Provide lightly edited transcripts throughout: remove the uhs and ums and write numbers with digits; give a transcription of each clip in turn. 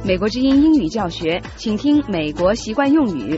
美国之音英语教学，请听美国习惯用语。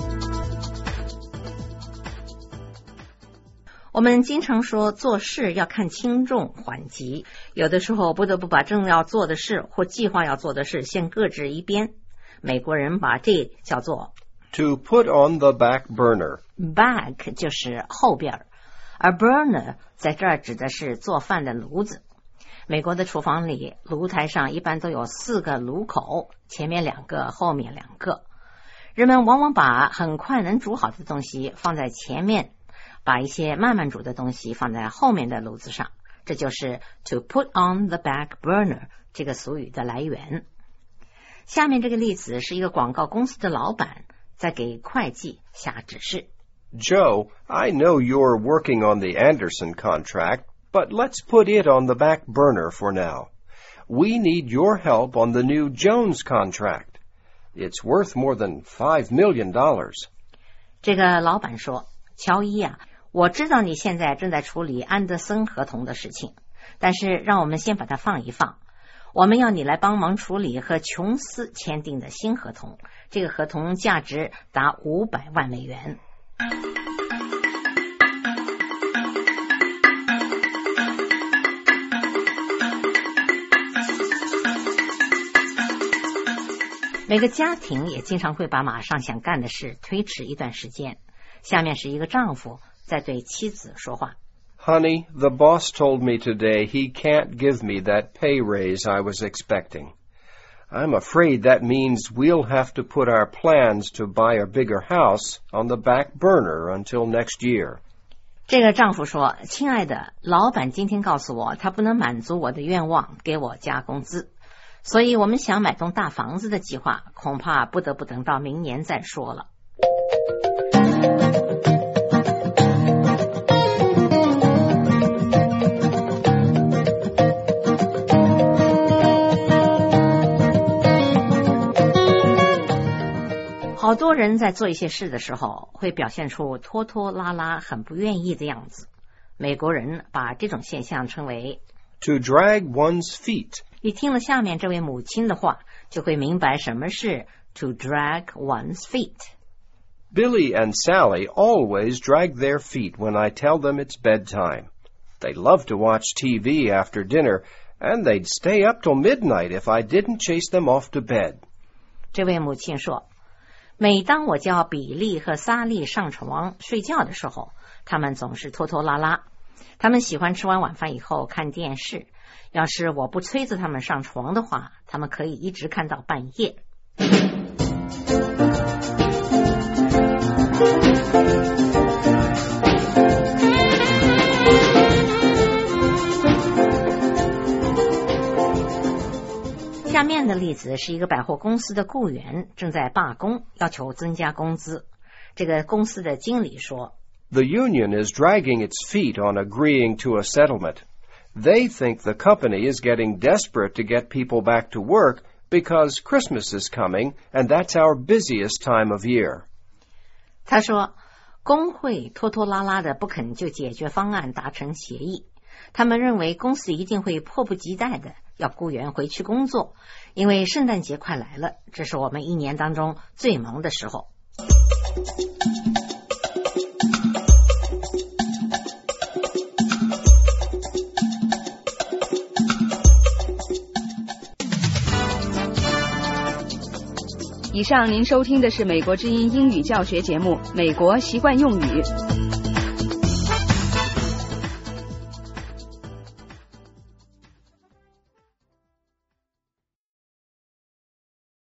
我们经常说做事要看轻重缓急，有的时候不得不把正要做的事或计划要做的事先搁置一边。美国人把这叫做 to put on the back burner. back 就是后边，而 burner 在这儿指的是做饭的炉子。美国的厨房里，炉台上一般都有4个炉口，前面2个，后面2个。人们往往把很快能煮好的东西放在前面，把一些慢慢煮的东西放在后面的炉子上，这就是 to put on the back burner 这个俗语的来源。下面这个例子是一个广告公司的老板在给会计下指示。 Joe, I know you're working on the Anderson contract, but let's put it on the back burner for now. We need your help on the new Jones contract. It's worth more than $5 million. 这个老板说，乔伊啊，我知道你现在正在处理安德森合同的事情，但是让我们先把它放一放。我们要你来帮忙处理和琼斯签订的新合同，这个合同价值达$500万。每个家庭也经常会把马上想干的事推迟一段时间。下面是一个丈夫在对妻子说话。 Honey, the boss told me today he can't give me that pay raise I was expecting. I'm afraid that means we'll have to put our plans to buy a bigger house on the back burner until next year. 这个丈夫说，亲爱的，老板今天告诉我，他不能满足我的愿望，给我加工资。所以我们想买栋大房子的计划，恐怕不得不等到明年再说了。好多人在做一些事的时候，会表现出拖拖拉拉、很不愿意的样子。美国人把这种现象称为 to drag one's feet. 你听了下面这位母亲的话，就会明白什么是 to drag one's feet. Billy and Sally always drag their feet when I tell them it's bedtime. They love to watch TV after dinner, and they'd stay up till midnight if I didn't chase them off to bed. 这位母亲说，每当我叫比利和萨利上床睡觉的时候，他们总是拖拖拉拉。他们喜欢吃完晚饭以后看电视，要是我不催着他们上床的话，他们可以一直看到半夜。下面的例子是一个百货公司的雇员正在罢工，要求增加工资。这个公司的经理说， The union is dragging its feet on agreeing to a settlement. They think the company is getting desperate to get people back to work because Christmas is coming, and that's our busiest time of year. 他说，工会拖拖拉拉的不肯就解决方案达成协议，他们认为公司一定会迫不及待的要雇员回去工作，因为圣诞节快来了，这是我们一年当中最忙的时候。 以上您收听的是美国之音英语教学节目《美国习惯用语》。